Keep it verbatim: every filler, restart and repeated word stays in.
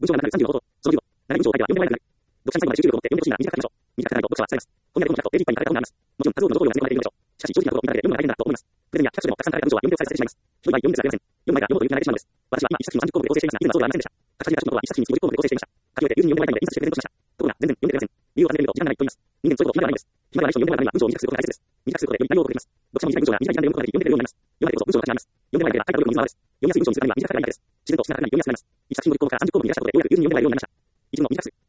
文章がななじゅうさんじゅうのこと、そのじゅうご、なな文章を書いてはよんてんまえなくなる。読者に最後まで集中力を持って読んでほしいなら短く書きましょう。短く書かないと読者は疲れます。こんなことも書くとページいっぱいに書かれた本があります。もちろん数多くの情報量が詰め込まれているのでしょう。しかし、正直なところ見ただけで読むのは大変だと思います。プレゼンやキャプチャーの大変だと思います。プレゼンはたくさん書かれた文章は読み手を再生してしまいます。ひどい場合読むのですらありません。読む前が読もうという気になれてしまうのです。私は今一作品をさんじゅっこうで構成していますが、以前はそうではありませんでした。書き始めた文は一作品にごじゅっこうで構成していました。書き終えて友人に読んでもらいたいので印刷してプレゼントしました。ところが全然読んでくれません。理由を尋ねると時間がないと言います。人間もそういうこと暇ではないんです。暇ではない人を読んでもらうには文章を短くすることが大切です。短くすることでより内容を書けます。読者も短い文章が短い時間で読むことができ、読めてくるようになります。読まれてこそ文章の価値があります。読んでもらいたいが書いた努力の水の泡です。読みやすい文章にするには短く書かないです。自然と少なくなり読みやすくなります。一作品ごじゅっこうからさんじゅっこう分に増やしたことでようやく友人に読んでもらえるようになりました。一文を短くする。